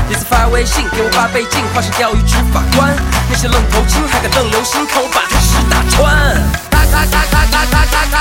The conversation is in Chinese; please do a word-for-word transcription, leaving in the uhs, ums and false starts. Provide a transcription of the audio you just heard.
你次发微信给我发背景，化身钓鱼执法官。那些愣头青还敢瞪流星头，把他屎打穿。咔咔咔咔咔咔咔咔。